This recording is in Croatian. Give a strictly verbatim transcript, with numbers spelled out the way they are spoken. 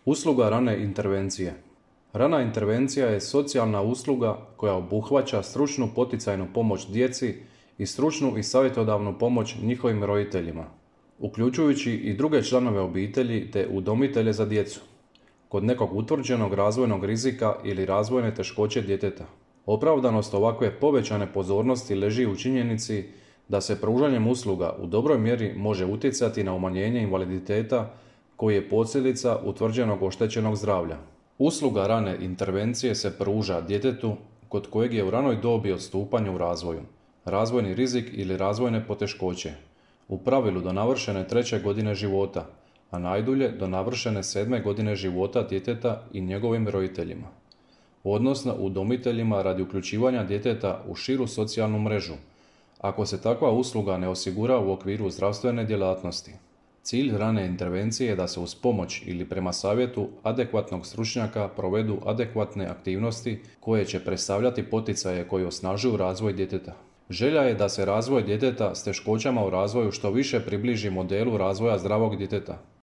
Usluga rane intervencije. Rana intervencija je socijalna usluga koja obuhvaća stručnu poticajnu pomoć djeci i stručnu i savjetodavnu pomoć njihovim roditeljima, uključujući i druge članove obitelji te udomitelje za djecu, kod nekog utvrđenog razvojnog rizika ili razvojne teškoće djeteta. Opravdanost ovakve povećane pozornosti leži u činjenici da se pružanjem usluga u dobroj mjeri može utjecati na umanjenje invaliditeta koji je posljedica utvrđenog oštećenog zdravlja. Usluga rane intervencije se pruža djetetu kod kojeg je u ranoj dobi odstupanje u razvoju, razvojni rizik ili razvojne poteškoće, u pravilu do navršene treće godine života, a najdulje do navršene sedme godine života djeteta i njegovim roditeljima, odnosno udomiteljima radi uključivanja djeteta u širu socijalnu mrežu, ako se takva usluga ne osigura u okviru zdravstvene djelatnosti. Cilj rane intervencije je da se uz pomoć ili prema savjetu adekvatnog stručnjaka provedu adekvatne aktivnosti koje će predstavljati poticaje koji osnažuju razvoj djeteta. Želja je da se razvoj djeteta s teškoćama u razvoju što više približi modelu razvoja zdravog djeteta.